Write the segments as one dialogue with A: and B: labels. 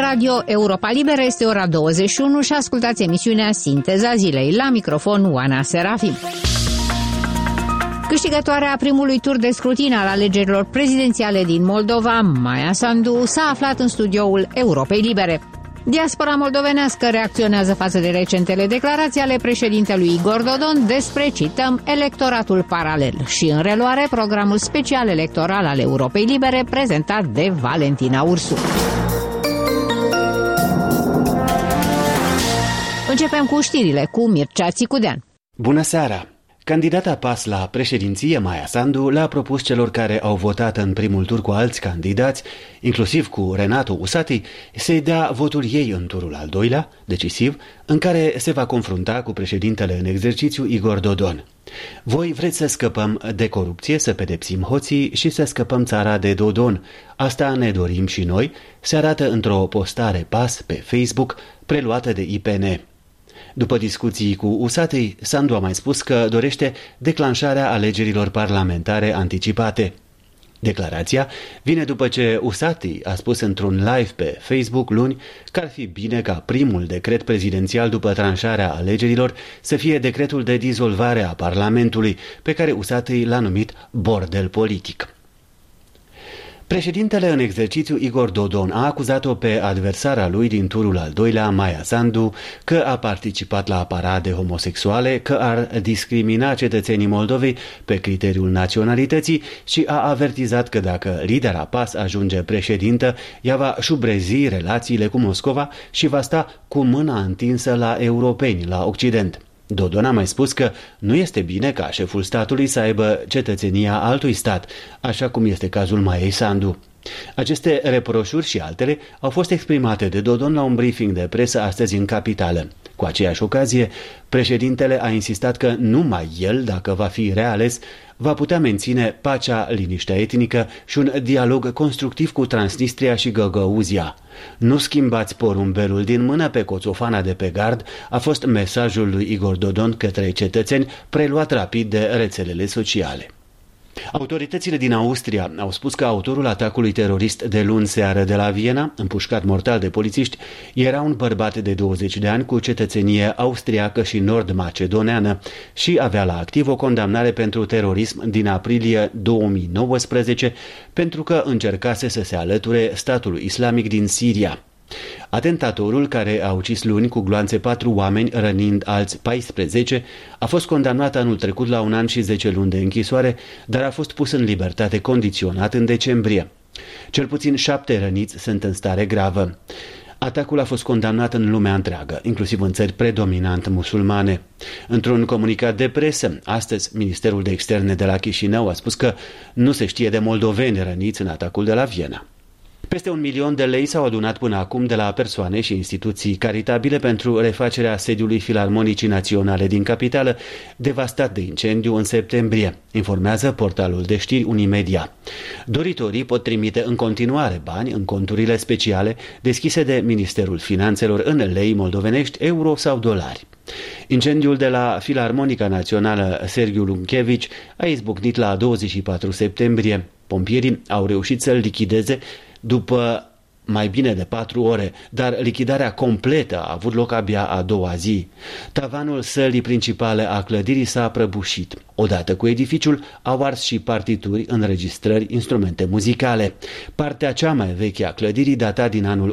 A: Radio Europa Liberă, este ora 21 și ascultați emisiunea Sinteza Zilei. La microfon, Oana Serafim. Câștigătoarea primului tur de scrutin al alegerilor prezidențiale din Moldova, Maia Sandu, s-a aflat în studioul Europei Libere. Diaspora moldovenească reacționează față de recentele declarații ale președintelui Igor Dodon despre, cităm, electoratul paralel și, în reluare, programul special electoral al Europei Libere prezentat de Valentina Ursu. Începem cu știrile cu Mircea Țicudean.
B: Bună seara! Candidata PAS la președinție, Maia Sandu, le-a propus celor care au votat în primul tur cu alți candidați, inclusiv cu Renato Usati, să-i dea votul ei în turul al doilea, decisiv, în care se va confrunta cu președintele în exercițiu Igor Dodon. Voi vreți să scăpăm de corupție, să pedepsim hoții și să scăpăm țara de Dodon. Asta ne dorim și noi, se arată într-o postare PAS pe Facebook, preluată de IPN. După discuții cu Usati, Sandu a mai spus că dorește declanșarea alegerilor parlamentare anticipate. Declarația vine după ce Usati a spus într-un live pe Facebook luni că ar fi bine ca primul decret prezidențial după tranșarea alegerilor să fie decretul de dizolvare a Parlamentului, pe care Usati l-a numit bordel politic. Președintele în exercițiu Igor Dodon a acuzat-o pe adversara lui din turul al doilea, Maia Sandu, că a participat la parade homosexuale, că ar discrimina cetățenii Moldovei pe criteriul naționalității și a avertizat că dacă lidera PAS ajunge președintă, ea va șubrezi relațiile cu Moscova și va sta cu mâna întinsă la europeni, la Occident. Dodon a mai spus că nu este bine ca șeful statului să aibă cetățenia altui stat, așa cum este cazul Maiei Sandu. Aceste reproșuri și altele au fost exprimate de Dodon la un briefing de presă astăzi în capitală. Cu aceeași ocazie, președintele a insistat că numai el, dacă va fi reales, va putea menține pacea, liniștea etnică și un dialog constructiv cu Transnistria și Găgăuzia. Nu schimbați porumbelul din mână pe coțofana de pe gard, a fost mesajul lui Igor Dodon către cetățeni, preluat rapid de rețelele sociale. Autoritățile din Austria au spus că autorul atacului terorist de luni seară de la Viena, împușcat mortal de polițiști, era un bărbat de 20 de ani cu cetățenie austriacă și nord-macedoneană și avea la activ o condamnare pentru terorism din aprilie 2019 pentru că încercase să se alăture statului islamic din Siria. Atentatorul, care a ucis luni cu gloanțe 4 oameni, rănind alți 14, a fost condamnat anul trecut la 1 an și 10 luni de închisoare, dar a fost pus în libertate condiționat în decembrie. Cel puțin 7 răniți sunt în stare gravă. Atacul a fost condamnat în lumea întreagă, inclusiv în țări predominant musulmane. Într-un comunicat de presă, astăzi, Ministerul de Externe de la Chișinău a spus că nu se știe de moldoveni răniți în atacul de la Viena. Peste 1 milion de lei s-au adunat până acum de la persoane și instituții caritabile pentru refacerea sediului Filarmonicii Naționale din capitală, devastat de incendiu în septembrie, informează portalul de știri Unimedia. Doritorii pot trimite în continuare bani în conturile speciale deschise de Ministerul Finanțelor în lei moldovenești, euro sau dolari. Incendiul de la Filarmonica Națională Sergiu Lunchevici a izbucnit la 24 septembrie. Pompierii au reușit să-l lichideze după mai bine de 4 ore, dar lichidarea completă a avut loc abia a doua zi. Tavanul sălii principale a clădirii s-a prăbușit. Odată cu edificiul au ars și partituri, înregistrări, instrumente muzicale. Partea cea mai veche a clădirii data din anul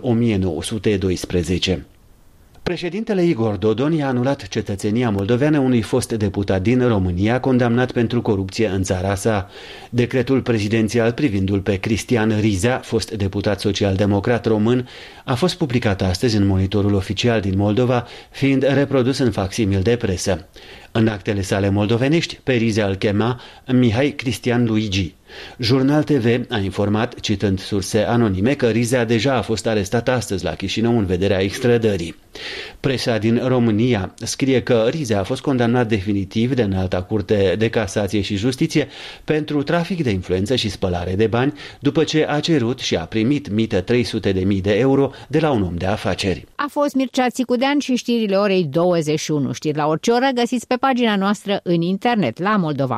B: 1912. Președintele Igor Dodon i-a anulat cetățenia moldoveană unui fost deputat din România condamnat pentru corupție în țara sa. Decretul prezidențial privindul pe Cristian Rizea, fost deputat social-democrat român, a fost publicat astăzi în monitorul oficial din Moldova, fiind reprodus în facsimil de presă. În actele sale moldovenești, pe Rizea îl chema Mihai Cristian Luigi. Jurnal TV a informat, citând surse anonime, că Rizea deja a fost arestat astăzi la Chișinău în vederea extrădării. Presa din România scrie că Rizea a fost condamnat definitiv de Înalta Curte de Casație și Justiție pentru trafic de influență și spălare de bani, după ce a cerut și a primit mită 300.000 de euro de la un om de afaceri.
A: A fost Mircea Țicudean și știrile orei 21. Știri la orice oră găsiți pe pagina noastră în internet la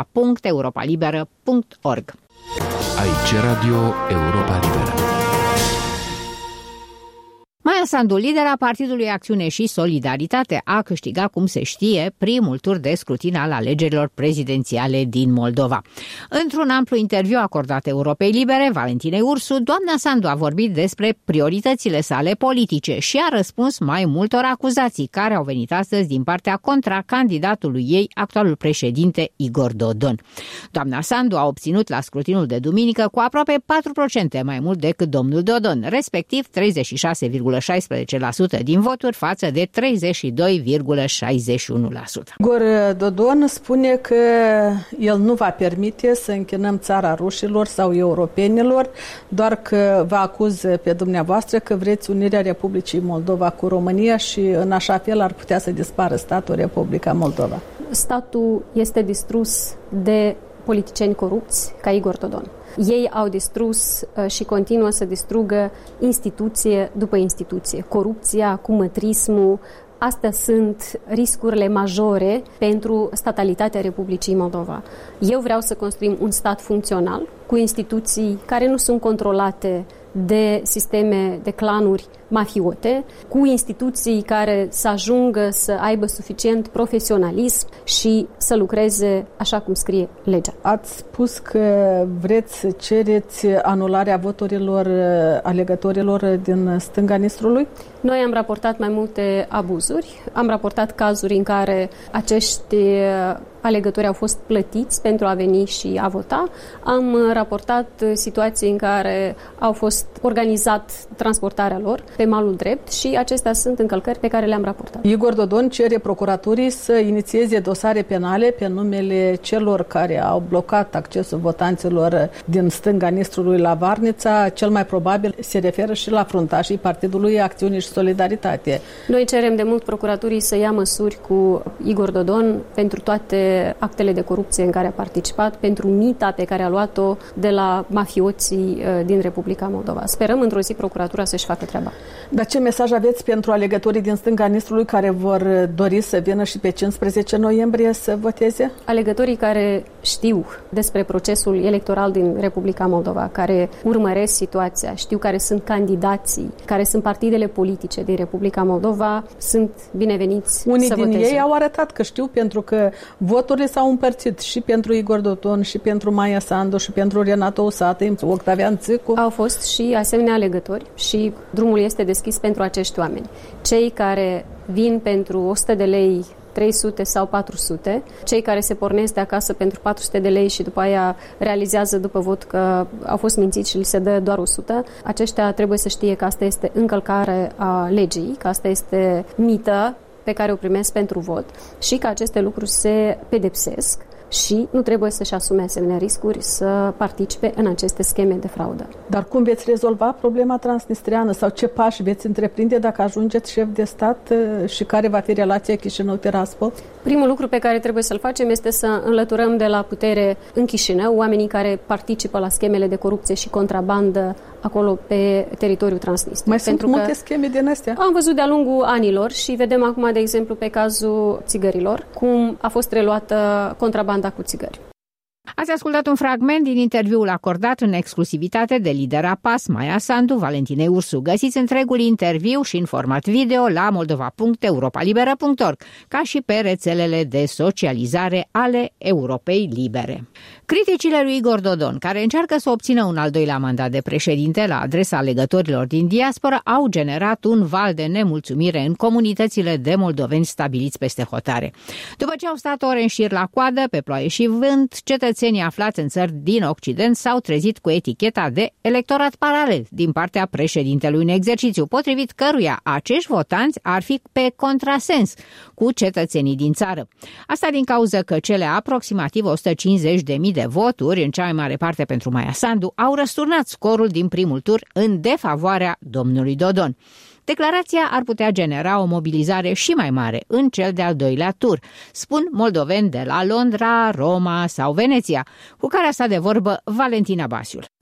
A: moldova.europalibera.org.
C: Aici Radio Europa Liberă.
A: Mai Sandu, lidera Partidului Acțiune și Solidaritate, a câștigat, cum se știe, primul tur de scrutin al alegerilor prezidențiale din Moldova. Într-un amplu interviu acordat Europei Libere, Valentinei Ursu, doamna Sandu a vorbit despre prioritățile sale politice și a răspuns mai multor acuzații care au venit astăzi din partea contracandidatului ei, actualul președinte Igor Dodon. Doamna Sandu a obținut la scrutinul de duminică cu aproape 4% mai mult decât domnul Dodon, respectiv 36,16% din voturi față de 32,61%.
C: Igor Dodon spune că el nu va permite să închinăm țara rușilor sau europenilor, doar că vă acuz pe dumneavoastră că vreți unirea Republicii Moldova cu România și în așa fel ar putea să dispară statul Republica Moldova.
D: Statul este distrus de politicieni corupți ca Igor Dodon. Ei au distrus și continuă să distrugă instituție după instituție. Corupția, cumătrismul, astea sunt riscurile majore pentru statalitatea Republicii Moldova. Eu vreau să construim un stat funcțional, cu instituții care nu sunt controlate de sisteme de clanuri mafiote, cu instituții care să ajungă să aibă suficient profesionalism și să lucreze așa cum scrie legea.
C: Ați spus că vreți să cereți anularea voturilor alegătorilor din stânga Nistrului?
D: Noi am raportat mai multe abuzuri, am raportat cazuri în care acești alegători au fost plătiți pentru a veni și a vota. Am raportat situații în care au fost organizat transportarea lor pe malul drept și acestea sunt încălcări pe care le-am raportat.
C: Igor Dodon cere procuraturii să inițieze dosare penale pe numele celor care au blocat accesul votanților din stânga Nistrului la Varnița. Cel mai probabil se referă și la fruntașii Partidului Acțiune și Solidaritate.
D: Noi cerem de mult procuraturii să ia măsuri cu Igor Dodon pentru toate actele de corupție în care a participat, pentru mita pe care a luat-o de la mafioții din Republica Moldova. Sperăm într-o zi procuratura să-și facă treaba.
C: Dar ce mesaj aveți pentru alegătorii din stânga Nistrului care vor dori să vină și pe 15 noiembrie să voteze?
D: Alegătorii care știu despre procesul electoral din Republica Moldova, care urmăresc situația, știu care sunt candidații, care sunt partidele politice din Republica Moldova, sunt bineveniți să voteze.
C: Unii din ei au arătat că știu, pentru că voturile s-au împărțit și pentru Igor Dodon, și pentru Maia Sandu, și pentru Renato Usată, Octavian Țicu.
D: Au fost și asemenea alegători și drumul este deschis pentru acești oameni. Cei care vin pentru 100 de lei, 300 sau 400, cei care se pornesc de acasă pentru 400 de lei și după aia realizează după vot că au fost mințiți și li se dă doar 100, aceștia trebuie să știe că asta este încălcare a legii, că asta este mită pe care o primesc pentru vot și că aceste lucruri se pedepsesc și nu trebuie să-și asume asemenea riscuri să participe în aceste scheme de fraudă.
C: Dar cum veți rezolva problema transnistreană sau ce pași veți întreprinde dacă ajungeți șef de stat și care va fi relația Chișinău-Tiraspol?
D: Primul lucru pe care trebuie să-l facem este să înlăturăm de la putere în Chișinău oamenii care participă la schemele de corupție și contrabandă acolo pe teritoriul Transnistria.
C: Mai sunt multe scheme din astea?
D: Am văzut de-a lungul anilor și vedem acum, de exemplu, pe cazul țigărilor, cum a fost reluată contrabanda cu țigări.
A: Ați ascultat un fragment din interviul acordat în exclusivitate de lidera PAS, Maia Sandu, Valentinei Ursu. Găsiți întregul interviu și în format video la moldova.europalibera.org, ca și pe rețelele de socializare ale Europei Libere. Criticile lui Igor Dodon, care încearcă să obțină un al doilea mandat de președinte la adresa alegătorilor din diaspora, au generat un val de nemulțumire în comunitățile de moldoveni stabiliți peste hotare. După ce au stat ore în șir la coadă, pe ploaie și vânt, cetățenii aflați în țări din Occident s-au trezit cu eticheta de electorat paralel din partea președintelui în exercițiu, potrivit căruia acești votanți ar fi pe contrasens cu cetățenii din țară. Asta din cauza că cele aproximativ 150.000 de voturi, în cea mai mare parte pentru Maia Sandu, au răsturnat scorul din primul tur în defavoarea domnului Dodon. Declarația ar putea genera o mobilizare și mai mare în cel de-al doilea tur, spun moldoveni de la Londra, Roma sau Veneția, cu care a stat de vorbă Valentina Basiul.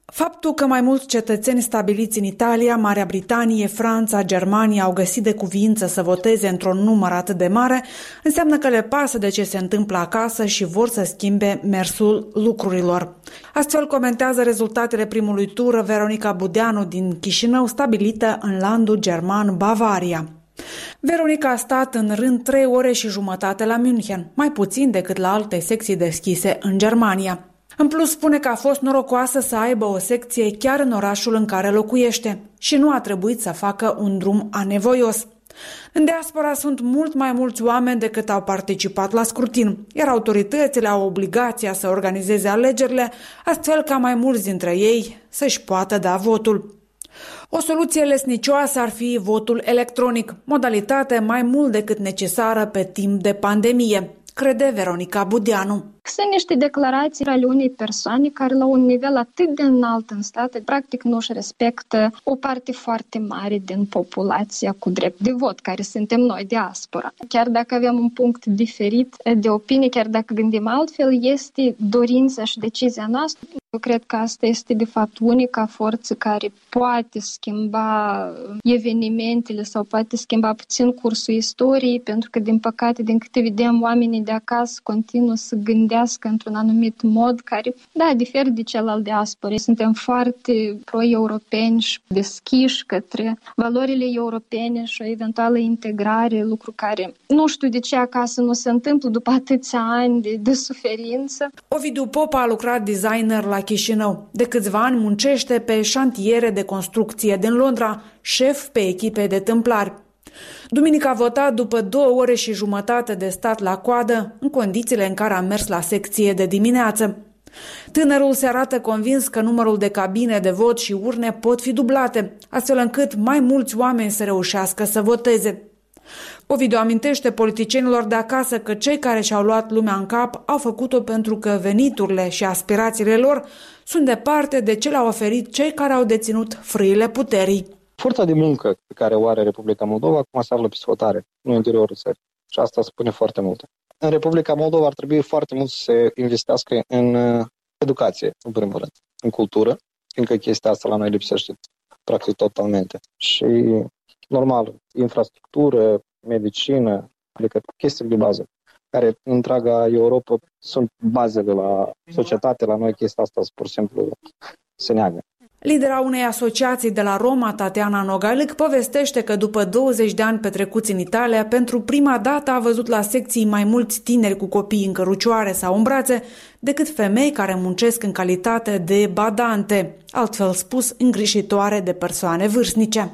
E: Faptul că mai mulți cetățeni stabiliți în Italia, Marea Britanie, Franța, Germania au găsit de cuviință să voteze într-un număr atât de mare, înseamnă că le pasă de ce se întâmplă acasă și vor să schimbe mersul lucrurilor. Astfel comentează rezultatele primului tur Veronica Budeanu din Chișinău, stabilită în landul german Bavaria. Veronica a stat în rând 3 ore și jumătate la München, mai puțin decât la alte secții deschise în Germania. În plus, spune că a fost norocoasă să aibă o secție chiar în orașul în care locuiește și nu a trebuit să facă un drum anevoios. În diaspora sunt mult mai mulți oameni decât au participat la scrutin, iar autoritățile au obligația să organizeze alegerile, astfel ca mai mulți dintre ei să-și poată da votul. O soluție lesnicioasă ar fi votul electronic, modalitate mai mult decât necesară pe timp de pandemie, crede Veronica Budeanu.
F: Sunt niște declarații ale unei persoane care la un nivel atât de înalt în stat, practic nu își respectă o parte foarte mare din populația cu drept de vot, care suntem noi, diaspora. Chiar dacă avem un punct diferit de opinie, chiar dacă gândim altfel, este dorința și decizia noastră. Eu cred că asta este de fapt unica forță care poate schimba evenimentele sau poate schimba puțin cursul istoriei, pentru că din păcate, din câte vedem, oamenii de acasă continuă să gândească într-un anumit mod care, diferă de cel al diasporei. Suntem foarte pro-europeni și deschiși către valorile europene și o eventuală integrare, lucru care nu știu de ce acasă nu se întâmplă după atâția ani de suferință.
E: Ovidiu Popa a lucrat designer la Chișinău. De câțiva ani muncește pe șantiere de construcție din Londra, șef pe echipe de tâmplari. Duminică a votat după 2 ore și jumătate de stat la coadă, în condițiile în care a mers la secție de dimineață. Tânărul se arată convins că numărul de cabine de vot și urne pot fi dublate, astfel încât mai mulți oameni să reușească să voteze. Ovidiu amintește politicienilor de acasă că cei care și-au luat lumea în cap au făcut-o pentru că veniturile și aspirațiile lor sunt departe de ce le-au oferit cei care au deținut frâile puterii.
G: Forța de muncă pe care o are Republica Moldova acum se află pe sfătare, nu în interiorul țării. Și asta spune foarte multe. În Republica Moldova ar trebui foarte mult să se investească în educație, în primul rând, în cultură, fiindcă chestia asta la noi lipsește practic totalmente. Și, normal, infrastructură, medicină, adică chestii de bază, care în întreaga Europa sunt bazele la societate, la noi chestia asta pur și simplu se neagă.
E: Lidera unei asociații de la Roma, Tatiana Nogalic, povestește că după 20 de ani petrecuți în Italia, pentru prima dată a văzut la secții mai mulți tineri cu copii în cărucioare sau în brațe, decât femei care muncesc în calitate de badante, altfel spus îngrijitoare de persoane vârstnice.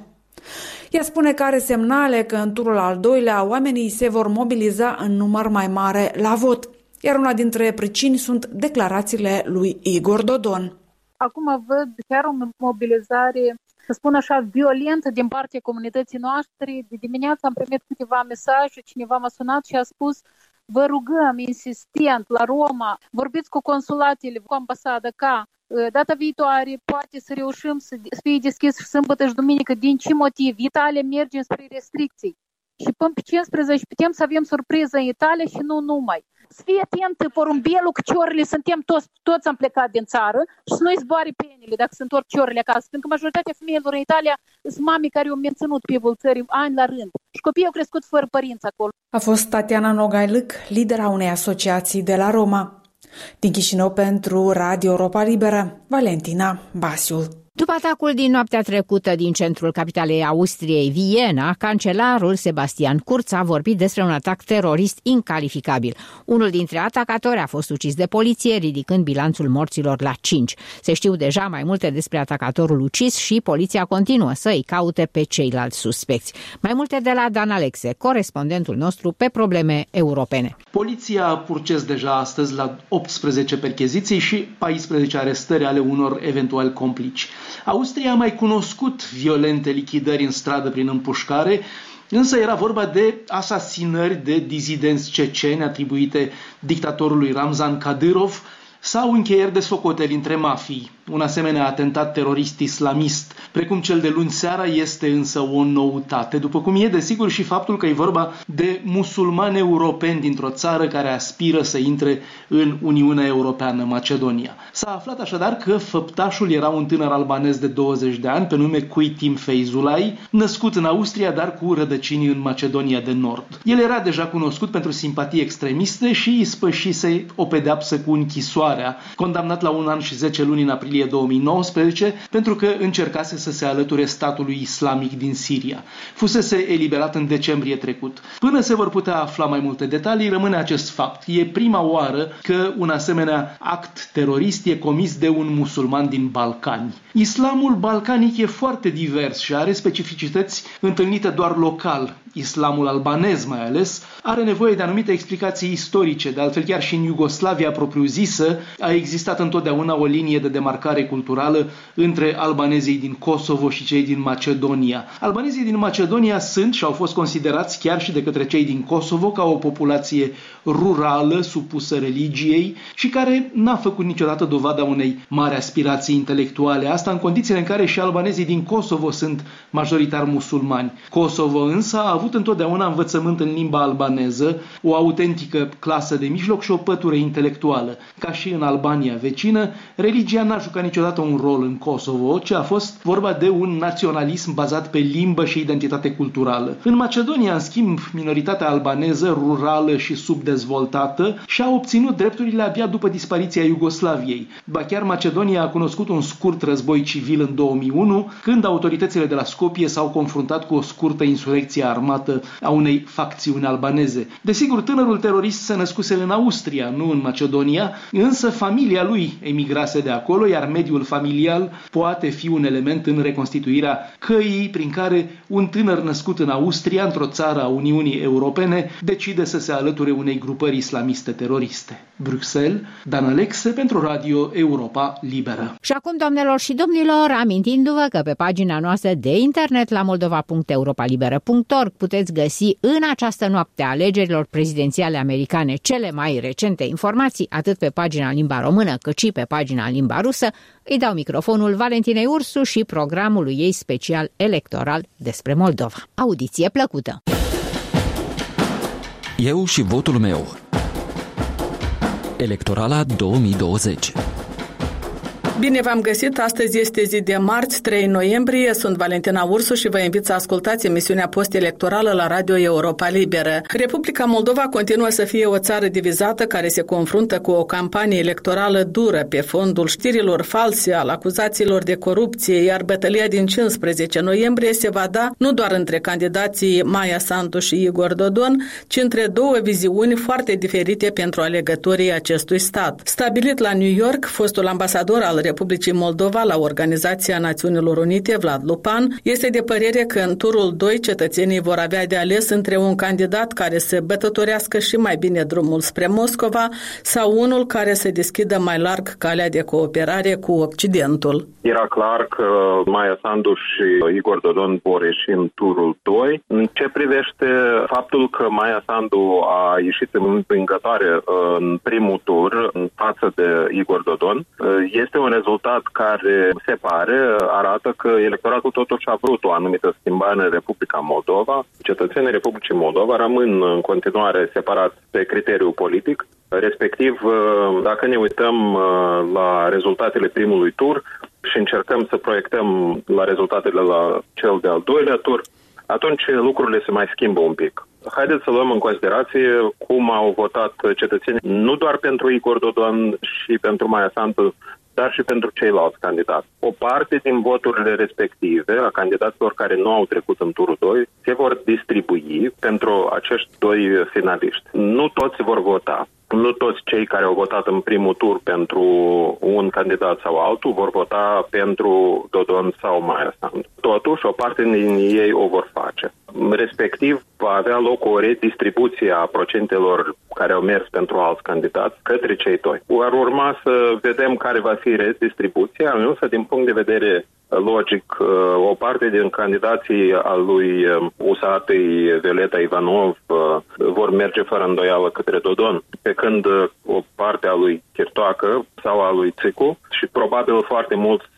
E: Ea spune că are semnale că în turul al doilea oamenii se vor mobiliza în număr mai mare la vot, iar una dintre pricini sunt declarațiile lui Igor Dodon.
H: Acum văd chiar o mobilizare, să spun așa, violentă din partea comunității noastre. De dimineață am primit câteva mesaje, cineva m-a sunat și a spus: vă rugăm insistent la Roma, vorbiți cu consulatele, cu ambasada, ca data viitoare poate să reușim să fie deschis sâmbătă și duminică. Din ce motiv? Italia merge spre restricții. Și până pe 15 putem să avem surpriză în Italia și nu numai. Să fie atent porumbelul, că ciorile suntem toți am plecat din țară și nu-i zboare penile dacă se întorc ciorile acasă. Pentru că majoritatea femeilor în Italia sunt mame care au menținut pivul țării ani la rând. Și copiii au crescut fără părinți acolo.
E: A fost Tatiana Nogalic, lidera unei asociații de la Roma. Din Chișinău pentru Radio Europa Liberă, Valentina Basiul.
A: După atacul din noaptea trecută din centrul capitalei Austriei, Viena, cancelarul Sebastian Kurz a vorbit despre un atac terorist incalificabil. Unul dintre atacatori a fost ucis de poliție, ridicând bilanțul morților la 5. Se știu deja mai multe despre atacatorul ucis și poliția continuă să îi caute pe ceilalți suspecți. Mai multe de la Dan Alexe, corespondentul nostru pe probleme europene.
I: Poliția a purces deja astăzi la 18 percheziții și 14 arestări ale unor eventuali complici. Austria a mai cunoscut violente lichidări în stradă prin împușcare, însă era vorba de asasinări de dizidenți ceceni atribuite dictatorului Ramzan Kadyrov sau încheieri de socoteli între mafii. Un asemenea atentat terorist islamist precum cel de luni seara, este însă o noutate, după cum e desigur și faptul că e vorba de musulmani europeni dintr-o țară care aspiră să intre în Uniunea Europeană, Macedonia. S-a aflat așadar că făptașul era un tânăr albanez de 20 de ani, pe nume Kujtim Feyzulai, născut în Austria, dar cu rădăcini în Macedonia de Nord. El era deja cunoscut pentru simpatii extremiste și ispășise o pedeapsă cu închisoarea, condamnat la 1 an și 10 luni în aprilie 2019, pentru că încercase să se alăture statului islamic din Siria. Fusese eliberat în decembrie trecut. Până se vor putea afla mai multe detalii, rămâne acest fapt. E prima oară că un asemenea act terorist e comis de un musulman din Balcani. Islamul balcanic e foarte divers și are specificități întâlnite doar local. Islamul albanez mai ales are nevoie de anumite explicații istorice, de altfel chiar și în Iugoslavia propriu-zisă a existat întotdeauna o linie de demarcare culturală între albanezii din Kosovo și cei din Macedonia. Albanezii din Macedonia sunt și au fost considerați chiar și de către cei din Kosovo ca o populație rurală, supusă religiei și care n-a făcut niciodată dovada unei mari aspirații intelectuale. Asta în condițiile în care și albanezii din Kosovo sunt majoritar musulmani. Kosovo însă a avut întotdeauna învățământ în limba albaneză, o autentică clasă de mijloc și o pătură intelectuală. Ca și în Albania vecină, religia n-a jucat niciodată un rol în Kosovo, ci a fost vorba de un naționalism bazat pe limbă și identitate culturală. În Macedonia, în schimb, minoritatea albaneză, rurală și subdezvoltată, și-a obținut drepturile abia după dispariția Iugoslaviei. Ba chiar Macedonia a cunoscut un scurt război civil în 2001, când autoritățile de la Skopje s-au confruntat cu o scurtă insurecție armată a unei facțiuni albaneze. Desigur, tânărul terorist se născuse în Austria, nu în Macedonia, însă familia lui emigrase de acolo, iar mediul familial poate fi un element în reconstituirea căii prin care un tânăr născut în Austria, într-o țară a Uniunii Europene, decide să se alăture unei grupări islamiste teroriste. Bruxelles, Dan Alexe pentru Radio Europa Liberă.
A: Și acum, doamnelor și domnilor, amintindu-vă că pe pagina noastră de internet la moldova.europalibera.org puteți găsi în această noapte a alegerilor prezidențiale americane cele mai recente informații, atât pe pagina în limba română, cât și pe pagina în limba rusă. Îi dau microfonul Valentinei Ursu și programului ei special electoral despre Moldova. Audiție plăcută!
J: Eu și votul meu. Electorala 2020.
C: Bine v-am găsit! Astăzi este zi de marți, 3 noiembrie. Sunt Valentina Ursu și vă invit să ascultați emisiunea post-electorală la Radio Europa Liberă. Republica Moldova continuă să fie o țară divizată care se confruntă cu o campanie electorală dură pe fondul știrilor false, al acuzațiilor de corupție, iar bătălia din 15 noiembrie se va da nu doar între candidații Maia Sandu și Igor Dodon, ci între două viziuni foarte diferite pentru alegătorii acestui stat. Stabilit la New York, fostul ambasador al Republicii Moldova la Organizația Națiunilor Unite, Vlad Lupan, este de părere că în turul 2 cetățenii vor avea de ales între un candidat care să bătătorească și mai bine drumul spre Moscova sau unul care să deschidă mai larg calea de cooperare cu Occidentul.
K: Era clar că Maia Sandu și Igor Dodon vor ieși în turul 2. În ce privește faptul că Maia Sandu a ieșit învingătoare în primul tur în față de Igor Dodon, este un rezultat care se pare, arată că electoratul totuși a vrut o anumită schimbare în Republica Moldova. Cetățenii Republicii Moldova rămân în continuare separați pe criteriu politic, respectiv dacă ne uităm la rezultatele primului tur și încercăm să proiectăm la rezultatele la cel de-al doilea tur, atunci lucrurile se mai schimbă un pic. Haideți să luăm în considerație cum au votat cetățenii, nu doar pentru Igor Dodon și pentru Maia Sandu, dar și pentru ceilalți candidați. O parte din voturile respective a candidaților care nu au trecut în turul 2 se vor distribui pentru acești doi finaliști. Nu toți vor vota. Nu toți cei care au votat în primul tur pentru un candidat sau altul vor vota pentru Dodon sau Maia Sandu. Totuși, o parte din ei o vor face. Respectiv, va avea loc o redistribuție a procentelor care au mers pentru alți candidați către cei doi. Ar urma să vedem care va fi redistribuția, însă din punct de vedere logic, o parte din candidații al lui USAT-ului Violeta Ivanov vor merge fără îndoială către Dodon, pe când o parte a lui Chirtoacă sau a lui Țicu și probabil foarte mulți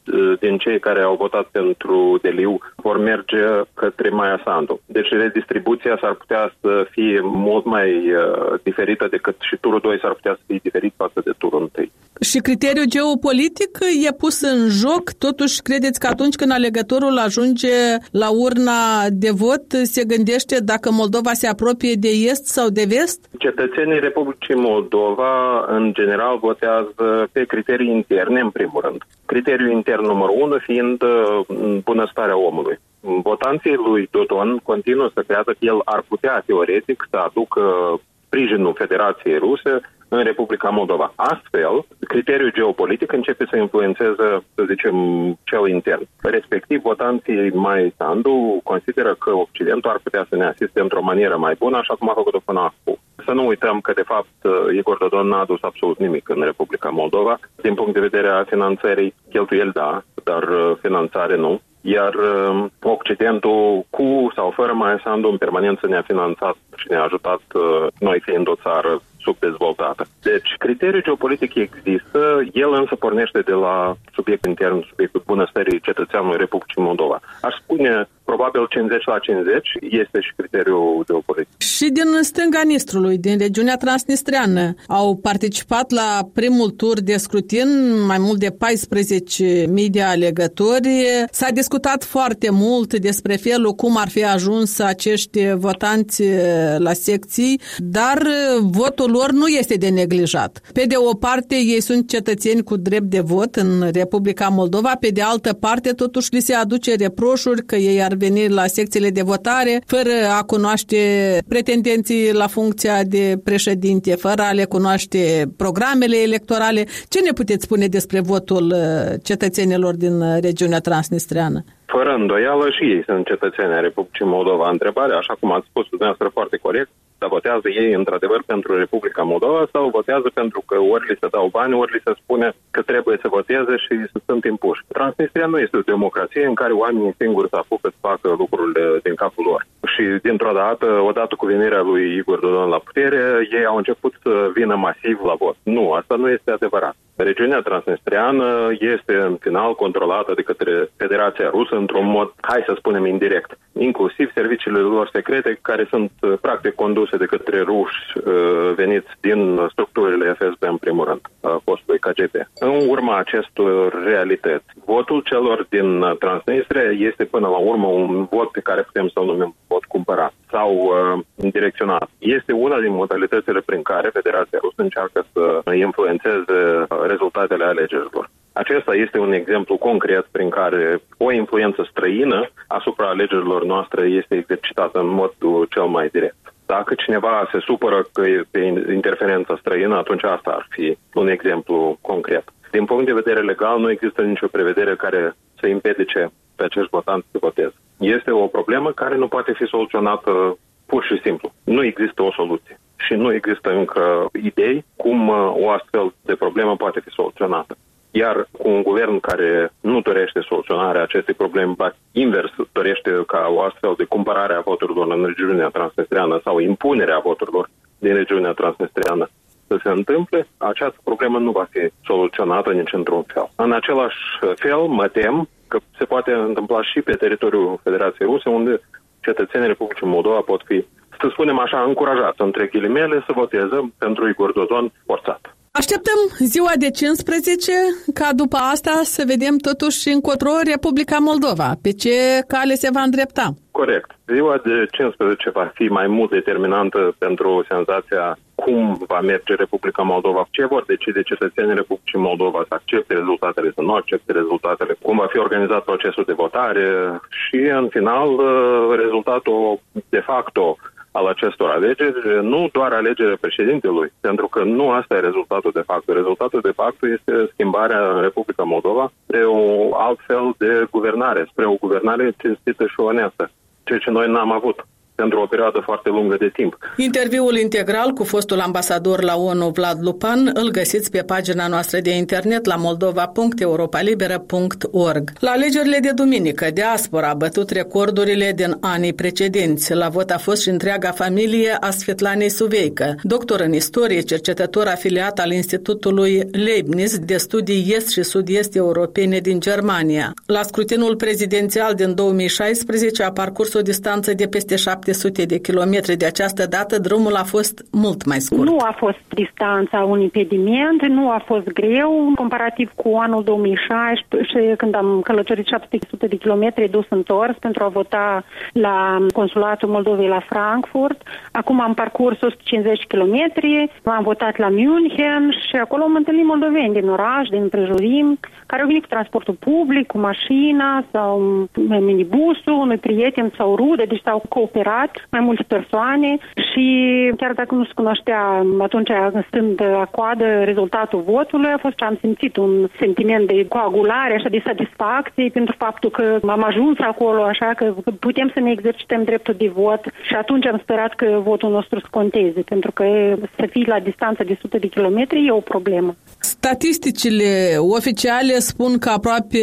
K: din cei care au votat pentru Deliu vor merge către Maia Sandu. Deci redistribuția s-ar putea să fie mult mai diferită decât și turul 2 s-ar putea să fie diferit față de turul 1.
C: Și criteriul geopolitic e pus în joc? Totuși, credeți că atunci când alegătorul ajunge la urna de vot, se gândește dacă Moldova se apropie de est sau de vest?
K: Cetățenii Republicii Moldova, în general, votează pe criterii interne, în primul rând. Criteriul intern numărul 1 fiind bunăstarea omului. Votanții lui Dodon continuă să creadă că el ar putea, teoretic, să aducă sprijinul Federației Ruse în Republica Moldova. Astfel, criteriul geopolitic începe să influențeze, să zicem, cel intern. Respectiv, votanții Maia Sandu consideră că Occidentul ar putea să ne asiste într-o manieră mai bună, așa cum a făcut-o până acum. Să nu uităm că, de fapt, Igor Dodon n-a adus absolut nimic în Republica Moldova. Din punct de vedere a finanțării, cheltuieli da, dar finanțare nu. Iar Occidentul, cu sau fără Maia Sandu, în permanență ne-a finanțat și ne-a ajutat, noi fiind o țară subdezvoltată. Deci, criteriul geopolitic există, el însă pornește de la subiectul intern, subiectul bunăstării cetățeanului Republicii Moldova. Aș spune, probabil 50-50 este și criteriul geopolitic.
C: Și din stânga Nistrului, din regiunea transnistreană, au participat la primul tur de scrutin mai mult de 14.000 de alegători. S-a discutat foarte mult despre felul cum ar fi ajuns acești votanți la secții, dar votul lor nu este de neglijat. Pe de o parte, ei sunt cetățeni cu drept de vot în Republica Moldova, pe de altă parte, totuși li se aduce reproșuri că ei ar veni la secțiile de votare fără a cunoaște pretendenții la funcția de președinte, fără a le cunoaște programele electorale. Ce ne puteți spune despre votul cetățenilor din regiunea transnistreană?
K: Fără îndoială și ei sunt cetățeni ai Republicii Moldova. Întrebarea, așa cum ați spus dumneavoastră foarte corect, dar votează ei într-adevăr pentru Republica Moldova sau votează pentru că ori li se dau bani, ori li se spune că trebuie să voteze și sunt impuși. Transnistria nu este o democrație în care oamenii singuri se apucă să facă lucrurile din capul lor. Și dintr-o dată, odată cu venirea lui Igor Dodon la putere, ei au început să vină masiv la vot. Nu, asta nu este adevărat. Regiunea transnistriană este în final controlată de către Federația Rusă într-un mod, hai să spunem, indirect. Inclusiv serviciile lor secrete care sunt practic conduse de către ruși veniți din structurile FSB în primul rând, postului KGB. În urma acestor realități, votul celor din Transnistria este până la urmă un vot pe care putem să-l numim vot cumpărat sau direcționat. Este una din modalitățile prin care Federația Rusă încearcă să influențeze rezultatele alegerilor. Acesta este un exemplu concret prin care o influență străină asupra alegerilor noastre este exercitată în modul cel mai direct. Dacă cineva se supără că este interferență străină, atunci asta ar fi un exemplu concret. Din punct de vedere legal, nu există nicio prevedere care să împiedice pe acești votanți să voteze. Este o problemă care nu poate fi soluționată pur și simplu. Nu există o soluție și nu există încă idei cum o astfel de problemă poate fi soluționată. Iar cu un guvern care nu dorește soluționarea acestei probleme, ba invers, dorește ca o astfel de cumpărare a voturilor în regiunea transnistriană sau impunerea voturilor din regiunea transnistriană să se întâmple, această problemă nu va fi soluționată nici într-un fel. În același fel, mă tem că se poate întâmpla și pe teritoriul Federației Ruse, unde cetățenii Republicii Moldova pot fi, să spunem așa, încurajați, între ghilimele, să voteze pentru Igor Dodon forțat.
C: Așteptăm ziua de 15 ca după asta să vedem totuși încotro Republica Moldova. Pe ce cale se va îndrepta?
K: Corect. Ziua de 15 va fi mai mult determinantă pentru senzația cum va merge Republica Moldova, ce vor decide cetățenii Republicii Moldova, să accepte rezultatele, să nu accepte rezultatele, cum va fi organizat procesul de votare și, în final, rezultatul de facto al acestor alegeri, nu doar alegerea președintelui, pentru că nu asta e rezultatul de fapt. Rezultatul de fapt este schimbarea în Republica Moldova spre o alt fel de guvernare, spre o guvernare cinstită și onestă, ceea ce noi n-am avut. pentru o perioadă foarte lungă de timp.
C: Interviul integral cu fostul ambasador la ONU Vlad Lupan îl găsiți pe pagina noastră de internet la moldova.europalibera.org. La alegerile de duminică, diaspora a bătut recordurile din anii precedenți. La vot a fost și întreaga familie a Svetlanei Suveică, doctor în istorie, cercetător afiliat al Institutului Leibniz de studii est și sud-est europene din Germania. La scrutinul prezidențial din 2016 a parcurs o distanță de peste 700 de kilometri. De această dată drumul a fost mult mai scurt.
L: Nu a fost distanța un impediment, nu a fost greu, comparativ cu anul 2016, când am călătorit 700 de kilometri dus întors pentru a vota la Consulatul Moldovei la Frankfurt. Acum am parcurs 150 kilometri, am votat la München și acolo am întâlnit moldoveni din oraș, din împrejurim, care au venit cu transportul public, cu mașina sau minibusul, unui prieten sau rude, deci s-au cooperat mai multe persoane și chiar dacă nu se cunoștea atunci stând la coadă rezultatul votului, a fost că am simțit un sentiment de coagulare, așa de satisfacție pentru faptul că am ajuns acolo, așa că putem să ne exercităm dreptul de vot și atunci am sperat că votul nostru să conteze, pentru că să fii la distanță de 100 de kilometri e o problemă.
C: Statisticile oficiale spun că aproape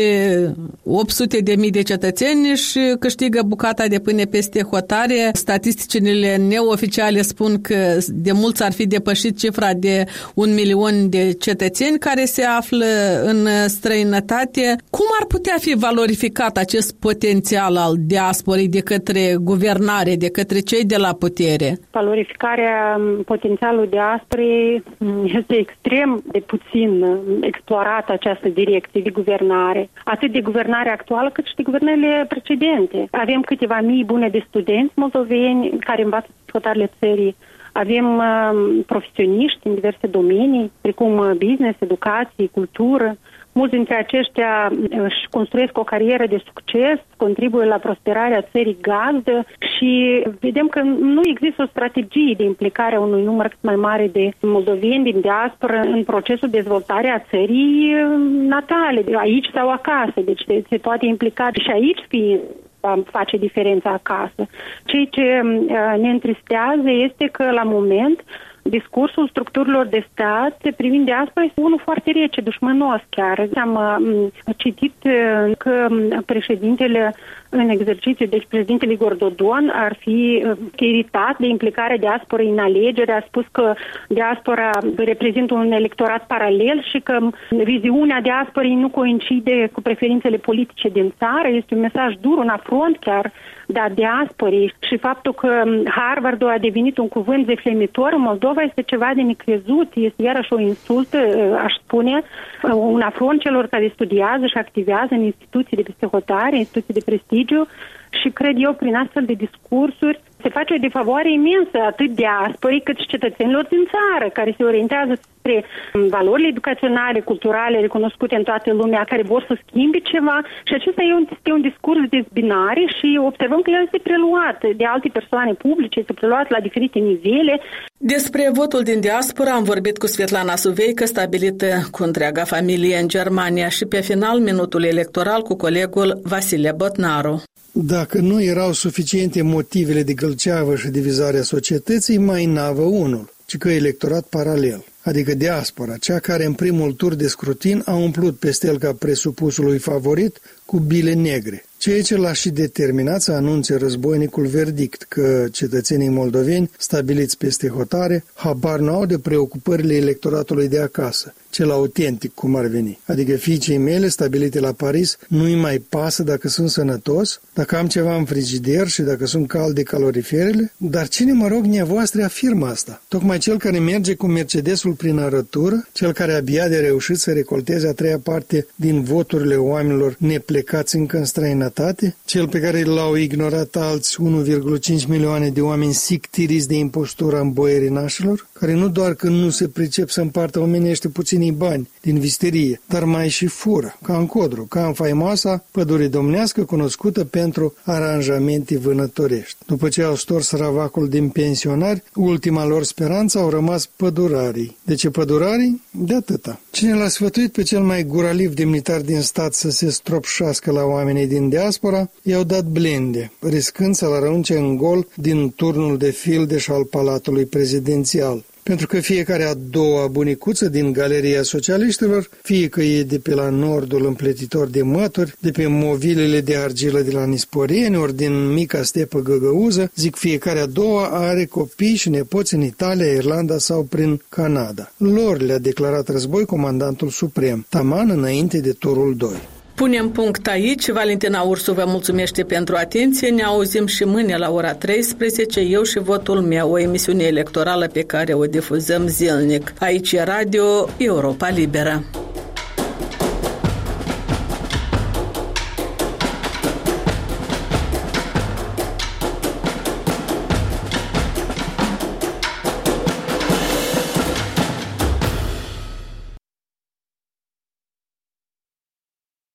C: 800.000 de cetățeni își câștigă bucata de pâine peste hotare. Statisticile neoficiale spun că de mulți ar fi depășit cifra de 1 milion de cetățeni care se află în străinătate. Cum ar putea fi valorificat acest potențial al diasporii de către guvernare, de către cei de la putere?
L: Valorificarea potențialului diasporei este extrem de puțin explorată această direcție de guvernare, atât de guvernare actuală cât și de guvernările precedente. Avem câteva mii bune de studenți moldoveni care învață dezvoltarea țării. Avem profesioniști în diverse domenii, precum business, educație, cultură. Mulți dintre aceștia își construiesc o carieră de succes, contribuie la prosperarea țării gazdă și vedem că nu există o strategie de implicare a unui număr cât mai mare de moldoveni din diaspora în procesul de dezvoltare a țării natale, aici sau acasă. Deci se poate implica și aici face diferența acasă. Ceea ce ne întristează este că la moment discursul structurilor de stat privind diaspora este unul foarte rece, dușmănos chiar. Am citit că președintele în exercițiu, deci președintele Igor Dodon ar fi iritat de implicarea diasporei în alegeri, a spus că diaspora reprezintă un electorat paralel și că viziunea diasporei nu coincide cu preferințele politice din țară. Este un mesaj dur, un afront chiar da diasporii și faptul că Harvardul a devenit un cuvânt deflemitor în Moldova este ceva de necrezut, este iarăși o insultă, aș spune, un afront celor care studiază și activează în instituții de peste hotare, instituții de prestigiu și cred eu prin astfel de discursuri se face o defavoare imensă atât diasporii cât și cetățenilor din țară care se orientează spre valorile educaționale, culturale recunoscute în toată lumea, care vor să schimbe ceva și acesta este un discurs de dezbinare și observăm că el este preluat de alte persoane publice, este preluat la diferite nivele.
C: Despre votul din diaspora am vorbit cu Svetlana Suveică, stabilită cu întreaga familie în Germania și pe final minutul electoral cu colegul Vasile Botnaru.
M: Dacă nu erau suficiente motivele de gâlceavă și divizarea societății, mai navă unul, ci că electorat paralel, adică diaspora, cea care în primul tur de scrutin a umplut pe stelca presupusului favorit cu bile negre, ceea ce l-a și determinat să anunțe războinicul verdict că cetățenii moldoveni stabiliți peste hotare habar nu au de preocupările electoratului de acasă, cel autentic cum ar veni. Adică fiicei mele stabilite la Paris nu-i mai pasă dacă sunt sănătos, dacă am ceva în frigider și dacă sunt calde caloriferele, dar cine mă rog neavoastră afirmă asta? Tocmai cel care merge cu Mercedesul prin arătură, cel care abia de reușit să recolteze a treia parte din voturile oamenilor neplecați încă în străinătate, cel pe care l-au ignorat alți 1,5 milioane de oameni sictiriți de impostura îmboierii nașilor, care nu doar că nu se pricep să împartă omenește puținii bani din visterie, dar mai și fură, ca în Codru, ca în faimoasa pădure domnească cunoscută pentru aranjamente vânătorești. După ce au stors ravacul din pensionari, ultima lor speranță au rămas pădurarii. De ce pădurarii? De atâta. Cine l-a sfătuit pe cel mai guraliv demnitar din stat să se stropșească la oamenii din diaspora i-au dat blinde, riscând să-l arunce în gol din turnul de fildeș al Palatului Prezidențial. Pentru că fiecare a doua bunicuță din Galeria Socialiștilor, fie că e de pe la Nordul împletitor de mături, de pe movilele de argilă de la Nisporeni, ori din mica stepă găgăuză, zic fiecare a doua are copii și nepoți în Italia, Irlanda sau prin Canada. Lor le-a declarat război comandantul suprem, taman înainte de turul 2.
C: Punem punct aici. Valentina Ursu vă mulțumește pentru atenție. Ne auzim și mâine la ora 13, Eu și votul meu, o emisiune electorală pe care o difuzăm zilnic. Aici e Radio Europa Liberă.